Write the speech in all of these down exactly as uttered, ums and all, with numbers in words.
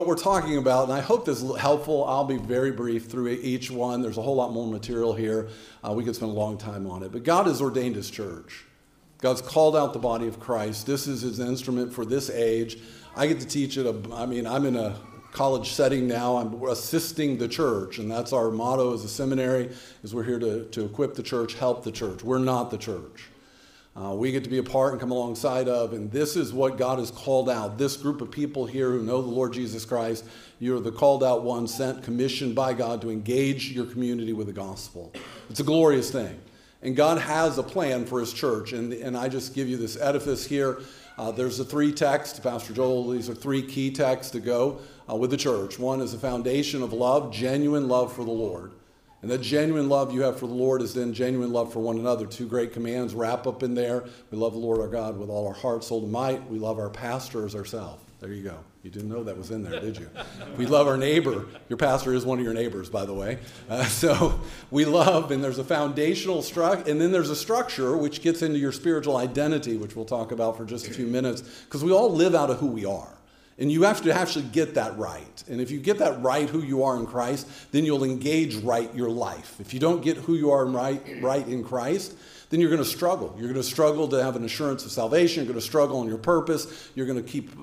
What we're talking about, and I hope this is helpful. I'll be very brief through each one. There's a whole lot more material here. Uh, we could spend a long time on it. But God has ordained his church. God's called out the body of Christ. This is his instrument for this age. I get to teach it. I mean, I'm in a college setting now. I'm assisting the church, and that's our motto as a seminary, is we're here to, to equip the church, help the church. We're not the church. Uh, we get to be a part and come alongside of, and this is what God has called out. This group of people here who know the Lord Jesus Christ, you're the called out one, sent, commissioned by God to engage your community with the gospel. It's a glorious thing. And God has a plan for his church, and, and I just give you this edifice here. Uh, there's the three texts, Pastor Joel, these are three key texts to go uh, with the church. One is a foundation of love, genuine love for the Lord. And that genuine love you have for the Lord is then genuine love for one another. Two great commands wrap up in there. We love the Lord our God with all our heart, soul, and might. We love our pastor as ourselves. There you go. You didn't know that was in there, did you? We love our neighbor. Your pastor is one of your neighbors, by the way. Uh, so we love, and there's a foundational structure, and then there's a structure which gets into your spiritual identity, which we'll talk about for just a few minutes, because we all live out of who we are. And you have to actually get that right. And if you get that right, who you are in Christ, then you'll engage right your life. If you don't get who you are right, right in Christ, then you're going to struggle. You're going to struggle to have an assurance of salvation. You're going to struggle on your purpose. You're going to keep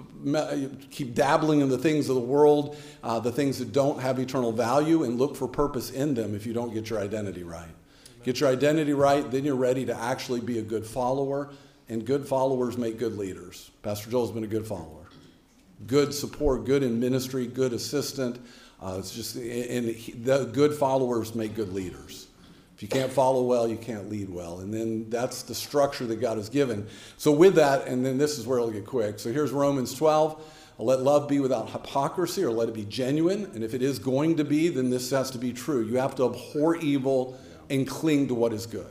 keep dabbling in the things of the world, uh, the things that don't have eternal value, and look for purpose in them if you don't get your identity right. Amen. Get your identity right, then you're ready to actually be a good follower. And good followers make good leaders. Pastor Joel's been a good follower. Good support, good in ministry, good assistant. Uh, it's just, and he, the good followers make good leaders. If you can't follow well, you can't lead well. And then that's the structure that God has given. So with that, and then this is where it'll get quick. So here's Romans twelve. Let love be without hypocrisy, or let it be genuine. And if it is going to be, then this has to be true. You have to abhor evil and cling to what is good.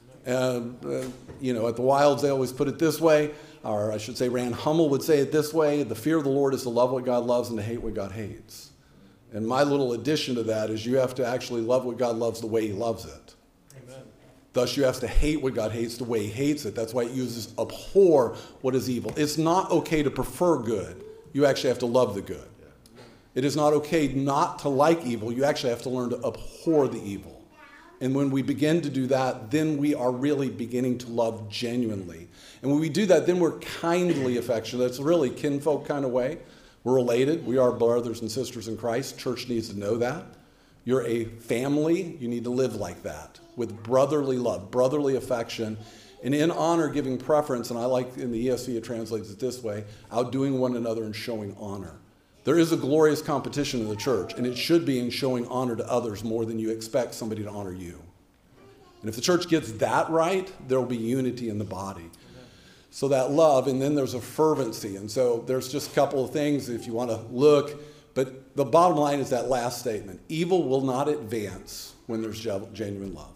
Uh, uh, you know, at the Wilds, they always put it this way. Or I should say Rand Hummel would say it this way: the fear of the Lord is to love what God loves and to hate what God hates. And my little addition to that is you have to actually love what God loves the way he loves it. Amen. Thus you have to hate what God hates the way he hates it. That's why it uses abhor what is evil. It's not okay to prefer good. You actually have to love the good. It is not okay not to like evil. You actually have to learn to abhor the evil. And when we begin to do that, then we are really beginning to love genuinely. And when we do that, then we're kindly affectionate. It's really kinfolk kind of way. We're related. We are brothers and sisters in Christ. Church needs to know that. You're a family. You need to live like that with brotherly love, brotherly affection, and in honor giving preference. And I like in the E S V it translates it this way: outdoing one another and showing honor. There is a glorious competition in the church, and it should be in showing honor to others more than you expect somebody to honor you. And if the church gets that right, there will be unity in the body. So that love, and then there's a fervency. And so there's just a couple of things if you want to look. But the bottom line is that last statement. Evil will not advance when there's genuine love.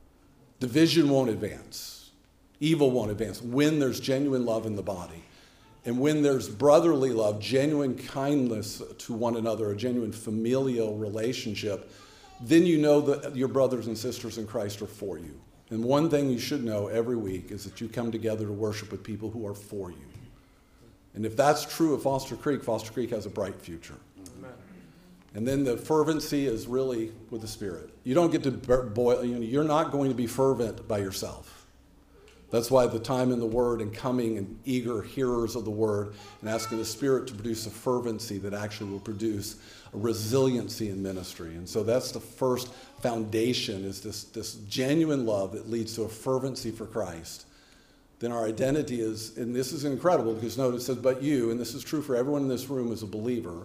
Division won't advance. Evil won't advance when there's genuine love in the body. And when there's brotherly love, genuine kindness to one another, a genuine familial relationship, then you know that your brothers and sisters in Christ are for you. And one thing you should know every week is that you come together to worship with people who are for you. And if that's true of Foster Creek, Foster Creek has a bright future. Amen. And then the fervency is really with the Spirit. You don't get to boil, you know, you're not going to be fervent by yourself. That's why the time in the Word and coming and eager hearers of the Word and asking the Spirit to produce a fervency that actually will produce a resiliency in ministry. And so that's the first foundation, is this, this genuine love that leads to a fervency for Christ. Then our identity is, and this is incredible because notice it says, but you, and this is true for everyone in this room as a believer,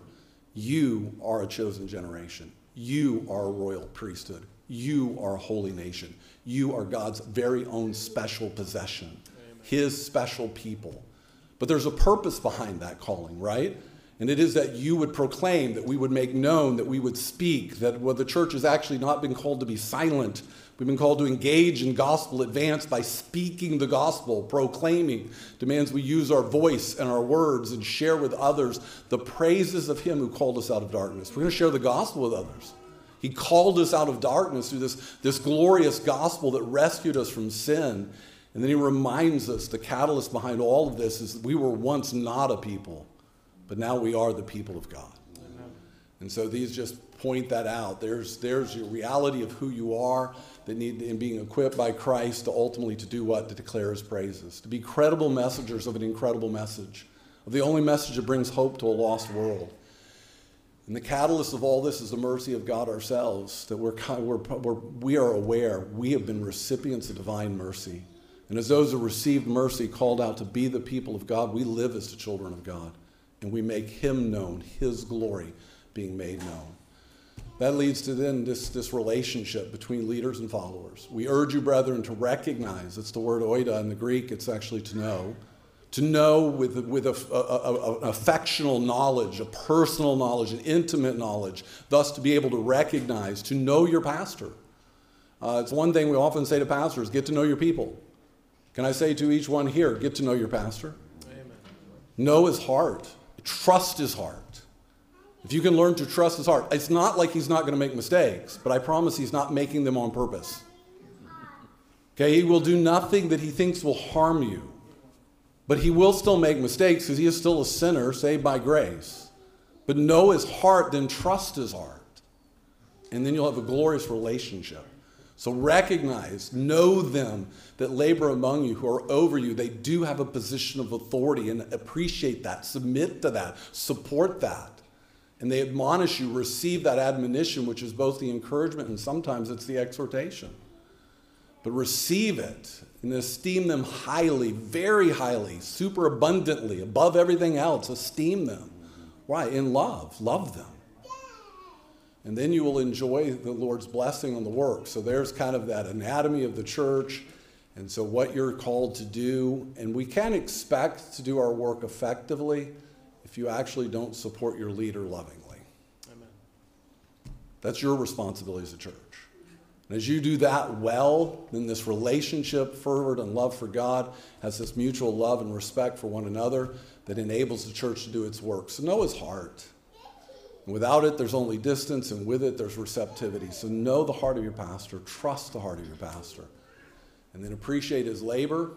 you are a chosen generation. You are a royal priesthood. You are a holy nation. You are God's very own special possession, Amen. His special people. But there's a purpose behind that calling, right? And it is that you would proclaim, that we would make known, that we would speak, that well, the church has actually not been called to be silent. We've been called to engage in gospel advance by speaking the gospel, proclaiming, demands we use our voice and our words and share with others the praises of him who called us out of darkness. We're going to share the gospel with others. He called us out of darkness through this, this glorious gospel that rescued us from sin. And then he reminds us the catalyst behind all of this is that we were once not a people, but now we are the people of God. Amen. And so these just point that out. There's, there's your reality of who you are that need in being equipped by Christ to ultimately to do what? To declare his praises. To be credible messengers of an incredible message. Of the only message that brings hope to a lost world. And the catalyst of all this is the mercy of God ourselves. That we're, we're, we're, we are aware we have been recipients of divine mercy. And as those who received mercy called out to be the people of God, we live as the children of God. And we make him known, his glory being made known. That leads to then this, this relationship between leaders and followers. We urge you, brethren, to recognize, it's the word oida in the Greek, it's actually to know. To know with, with a, a, a, an affectional knowledge, a personal knowledge, an intimate knowledge, thus to be able to recognize, to know your pastor. Uh, it's one thing we often say to pastors, get to know your people. Can I say to each one here, get to know your pastor? Amen. Know his heart. Trust his heart. If you can learn to trust his heart, it's not like he's not going to make mistakes, but I promise he's not making them on purpose. Okay, he will do nothing that he thinks will harm you. But he will still make mistakes because he is still a sinner saved by grace. But know his heart, then trust his heart. And then you'll have a glorious relationship. So recognize, know them that labor among you, who are over you. They do have a position of authority, and appreciate that, submit to that, support that. And they admonish you, receive that admonition, which is both the encouragement and sometimes it's the exhortation. But receive it and esteem them highly, very highly, super abundantly, above everything else. Esteem them. Why? In love. Love them. And then you will enjoy the Lord's blessing on the work. So there's kind of that anatomy of the church. And so what you're called to do. And we can't expect to do our work effectively if you actually don't support your leader lovingly. Amen. That's your responsibility as a church. And as you do that well, then this relationship, fervor and love for God, has this mutual love and respect for one another that enables the church to do its work. So know his heart. And without it, there's only distance, and with it, there's receptivity. So know the heart of your pastor. Trust the heart of your pastor. And then appreciate his labor.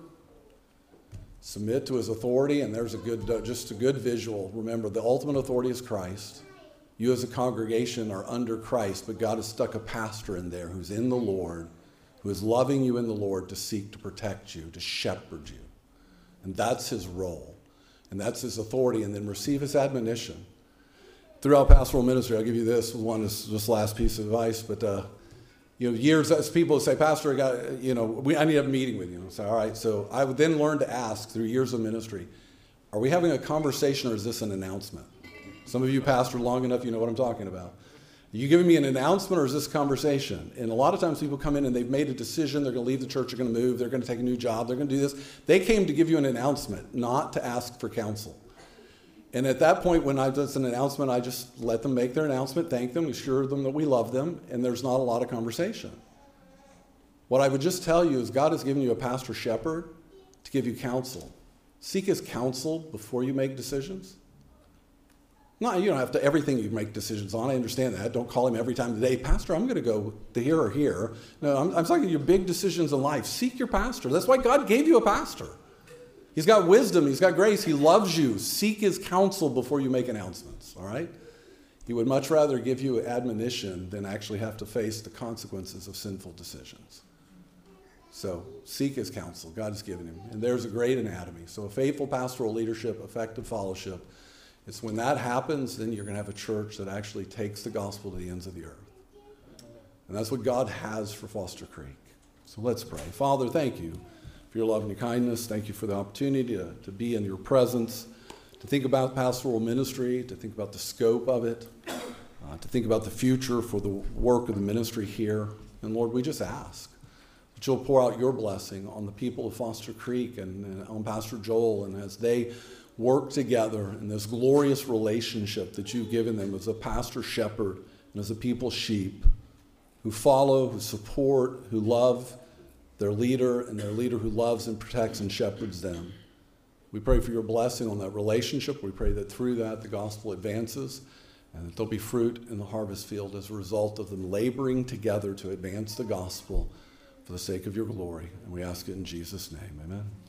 Submit to his authority, and there's a good, just a good visual. Remember, the ultimate authority is Christ. You as a congregation are under Christ, but God has stuck a pastor in there who's in the Lord, who is loving you in the Lord to seek to protect you, to shepherd you. And that's his role. And that's his authority. And then receive his admonition. Throughout pastoral ministry, I'll give you this one, is this last piece of advice, but uh, you know, years as people say, Pastor, I got, you know, we, I need to have a meeting with you. I say, all right. So I would then learn to ask through years of ministry, are we having a conversation or is this an announcement? Some of you pastor long enough, you know what I'm talking about. Are you giving me an announcement or is this conversation? And a lot of times people come in and they've made a decision, they're going to leave the church, they're going to move, they're going to take a new job, they're going to do this. They came to give you an announcement, not to ask for counsel. And at that point, when I do an announcement, I just let them make their announcement, thank them, assure them that we love them, and there's not a lot of conversation. What I would just tell you is God has given you a pastor shepherd to give you counsel. Seek his counsel before you make decisions. No, you don't have to, everything you make decisions on. I understand that. Don't call him every time of the day, Pastor, I'm going to go to here or here. No, I'm, I'm talking your big decisions in life. Seek your pastor. That's why God gave you a pastor. He's got wisdom. He's got grace. He loves you. Seek his counsel before you make announcements, all right? He would much rather give you admonition than actually have to face the consequences of sinful decisions. So seek his counsel. God has given him. And there's a great anatomy. So a faithful pastoral leadership, effective fellowship, it's when that happens, then you're going to have a church that actually takes the gospel to the ends of the earth. And that's what God has for Foster Creek. So let's pray. Father, thank you for your love and your kindness. Thank you for the opportunity to, to be in your presence, to think about pastoral ministry, to think about the scope of it, uh, to think about the future for the work of the ministry here. And Lord, we just ask that you'll pour out your blessing on the people of Foster Creek and, and on Pastor Joel, and as they work together in this glorious relationship that you've given them as a pastor shepherd and as a people sheep who follow, who support, who love their leader, and their leader who loves and protects and shepherds them. We pray for your blessing on that relationship. We pray that through that the gospel advances and that there'll be fruit in the harvest field as a result of them laboring together to advance the gospel for the sake of your glory. And we ask it in Jesus' name. Amen.